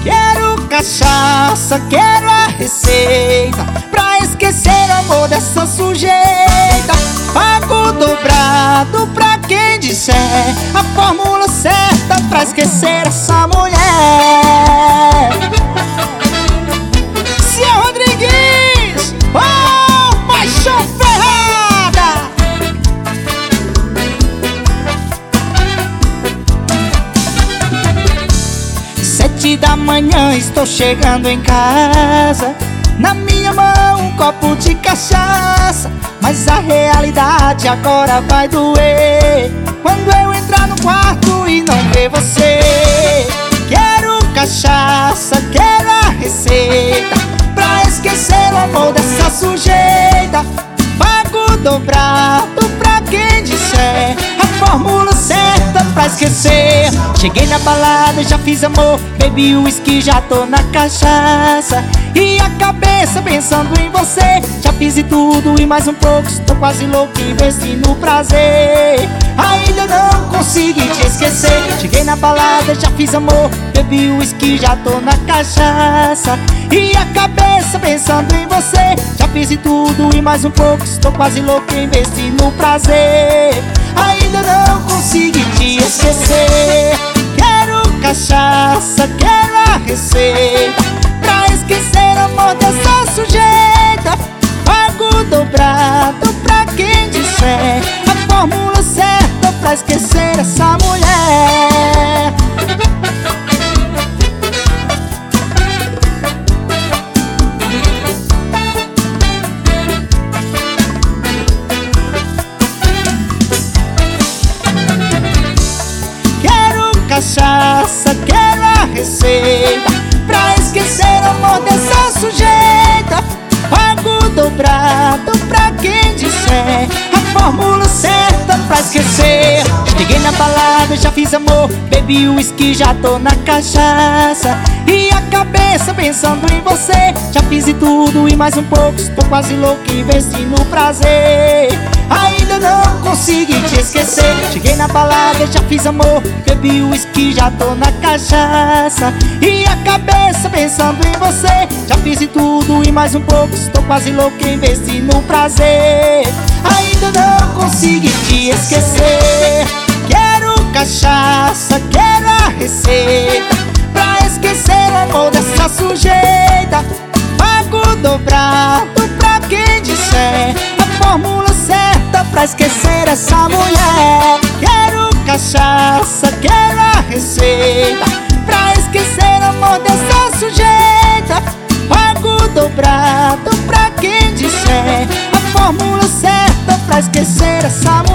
Quero cachaça, quero a receita pra esquecer o amor dessa sujeita. Pago dobrado pra quem disser a fórmula certa pra esquecer essa mulher. Cia Rodrigues, oh, paixão ferrada! 7 da manhã estou chegando em casa, na minha mão um copo de cachaça. Mas a realidade agora vai doer quando eu entrar no quarto e não ver você. Quero cachaça, quero a receita pra esquecer o amor dessa sujeita. Pago dobrado pra quem disser a fórmula certa pra esquecer. Cheguei na balada, já fiz amor, bebi uísque, já tô na cachaça. E a cabeça pensando em você, já fiz de tudo e mais um pouco. Estou quase louco, investi no prazer. Ainda não consegui te esquecer. Cheguei na balada, já fiz amor, bebi uísque, já tô na cachaça. E a cabeça pensando em você, já fiz de tudo e mais um pouco. Estou quase louco, investi no prazer. Ainda não consegui te esquecer. Quero cachaça, quero a receita pra esquecer o amor dessa sujeita. Pago dobrado pra quem disser a fórmula certa pra esquecer essa mulher. Cachaça, quero a receita pra esquecer o amor dessa sujeita. Pago dobrado pra quem disser a fórmula certa pra esquecer. Cheguei na balada, já fiz amor, bebi uísque, já tô na cachaça. E a cabeça pensando em você, já fiz de tudo e mais um pouco. Estou quase louco, investi no prazer. Ainda não consegui te esquecer. Cheguei na balada, já fiz amor, bebi uísque, já tô na cachaça. E a cabeça pensando em você, já fiz de tudo e mais um pouco. Estou quase louco, investi no prazer. Ainda não consegui te esquecer. Quero cachaça, quero a receita pra esquecer o amor dessa sujeita. Pago dobrado pra quem disser a fórmula certa pra esquecer essa mulher. Quero cachaça, quero a receita pra esquecer o amor dessa sujeita. Pago dobrado pra quem disser a fórmula certa pra esquecer essa mulher.